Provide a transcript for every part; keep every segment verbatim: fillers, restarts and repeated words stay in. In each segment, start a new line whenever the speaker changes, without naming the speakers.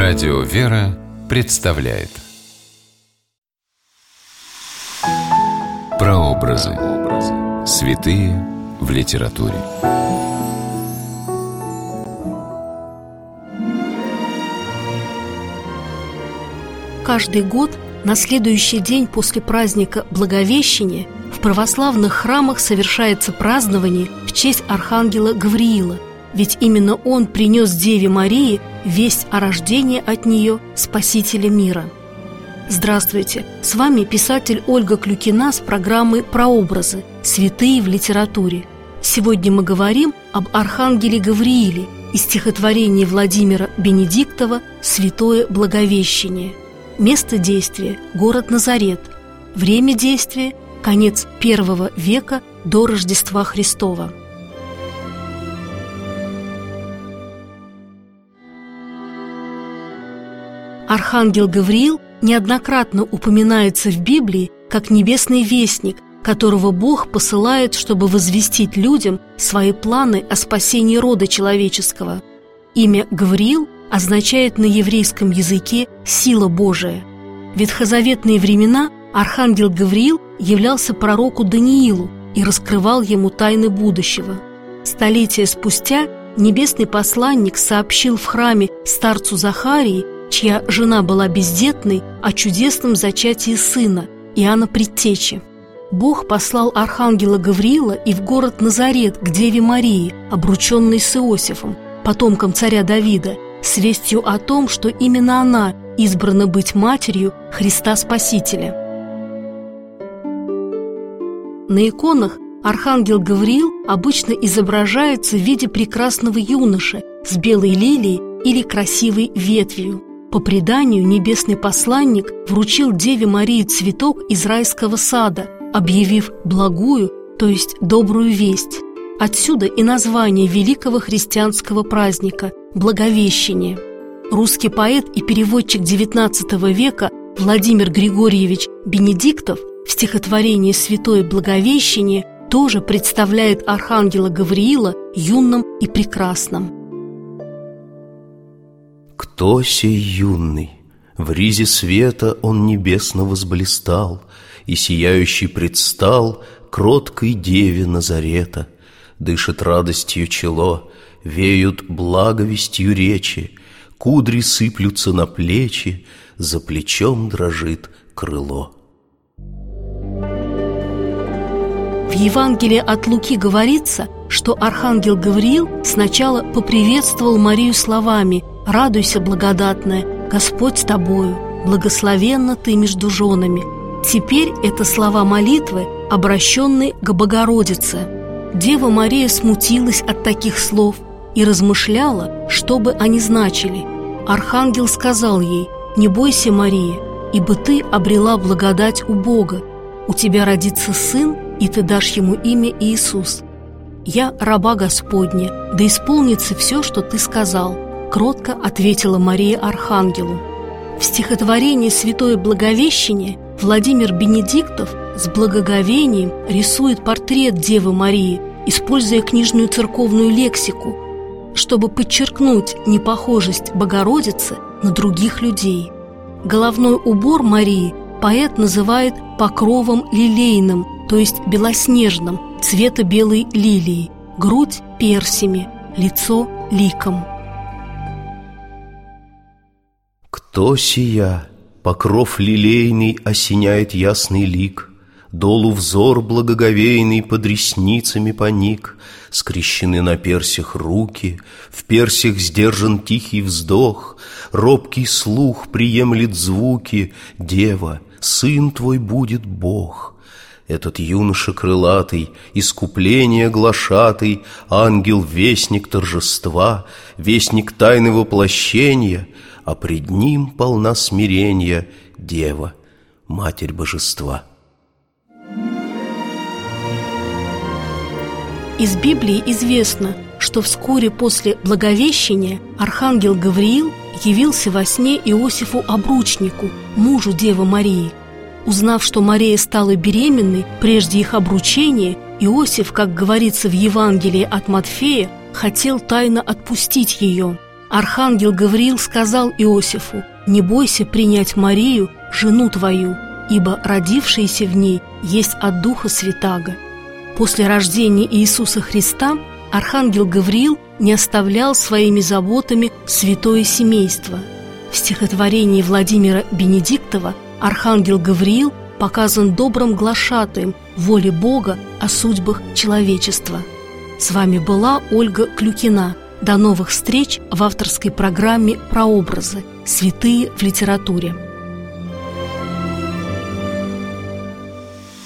Радио «Вера» представляет Прообразы. Святые в литературе.
Каждый год на следующий день после праздника Благовещения в православных храмах совершается празднование в честь архангела Гавриила, ведь именно он принес Деве Марии весть о рождении от нее Спасителя мира. Здравствуйте! С вами писатель Ольга Клюкина с программой «Прообразы. Святые в литературе». Сегодня мы говорим об архангеле Гаврииле из стихотворения Владимира Бенедиктова «Святое Благовещение». Место действия – город Назарет. Время действия – конец первого века до Рождества Христова. Архангел Гавриил неоднократно упоминается в Библии как небесный вестник, которого Бог посылает, чтобы возвестить людям свои планы о спасении рода человеческого. Имя Гавриил означает на еврейском языке «сила Божия». В ветхозаветные времена архангел Гавриил являлся пророку Даниилу и раскрывал ему тайны будущего. Столетия спустя небесный посланник сообщил в храме старцу Захарии, чья жена была бездетной, о чудесном зачатии сына, Иоанна Предтечи. Бог послал архангела Гавриила и в город Назарет к Деве Марии, обрученной с Иосифом, потомком царя Давида, с вестью о том, что именно она избрана быть матерью Христа Спасителя. На иконах архангел Гавриил обычно изображается в виде прекрасного юноши с белой лилией или красивой ветвью. По преданию, небесный посланник вручил Деве Марии цветок из райского сада, объявив благую, то есть добрую весть. Отсюда и название великого христианского праздника – Благовещение. Русский поэт и переводчик девятнадцатого века Владимир Григорьевич Бенедиктов в стихотворении «Святое Благовещение» тоже представляет архангела Гавриила юным и прекрасным.
Кто сей юный? В ризе света он небесно возблистал, и сияющий предстал кроткой деве Назарета. Дышит радостью чело, веют благовестью речи, кудри сыплются на плечи, за плечом дрожит крыло.
В Евангелии от Луки говорится, что архангел Гавриил сначала поприветствовал Марию словами: «Радуйся, благодатная, Господь с тобою, благословенна ты между женами». Теперь это слова молитвы, обращенные к Богородице. Дева Мария смутилась от таких слов и размышляла, что бы они значили. Архангел сказал ей: «Не бойся, Мария, ибо ты обрела благодать у Бога. У тебя родится сын, и ты дашь ему имя Иисус. Я раба Господня, да исполнится все, что ты сказал», — кротко ответила Мария архангелу. В стихотворении «Святое Благовещение» Владимир Бенедиктов с благоговением рисует портрет Девы Марии, используя книжную церковную лексику, чтобы подчеркнуть непохожесть Богородицы на других людей. Головной убор Марии поэт называет покровом лилейным, то есть белоснежным, цвета белой лилии, грудь персями, лицо ликом.
Кто сия? Покров лилейный осеняет ясный лик, долу взор благоговейный под ресницами поник, скрещены на персях руки, в персях сдержан тихий вздох, робкий слух приемлет звуки: «Дева, сын твой будет Бог». Этот юноша крылатый, искупление глашатый, ангел-вестник торжества, вестник тайны воплощения, а пред ним полна смирения Дева, Матерь Божества.
Из Библии известно, что вскоре после Благовещения архангел Гавриил явился во сне Иосифу-обручнику, мужу Девы Марии. Узнав, что Мария стала беременной прежде их обручения, Иосиф, как говорится в Евангелии от Матфея, хотел тайно отпустить ее. архангел Гавриил сказал Иосифу: «Не бойся принять Марию, жену твою, ибо родившееся в ней есть от Духа Святаго». После рождения Иисуса Христа архангел Гавриил не оставлял своими заботами святое семейство. В стихотворении Владимира Бенедиктова архангел Гавриил показан добрым глашатаем воли Бога о судьбах человечества. С вами была Ольга Клюкина. До новых встреч в авторской программе «Прообразы. Святые в литературе».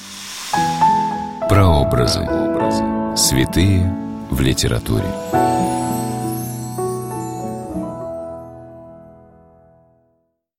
Прообразы. Святые в литературе.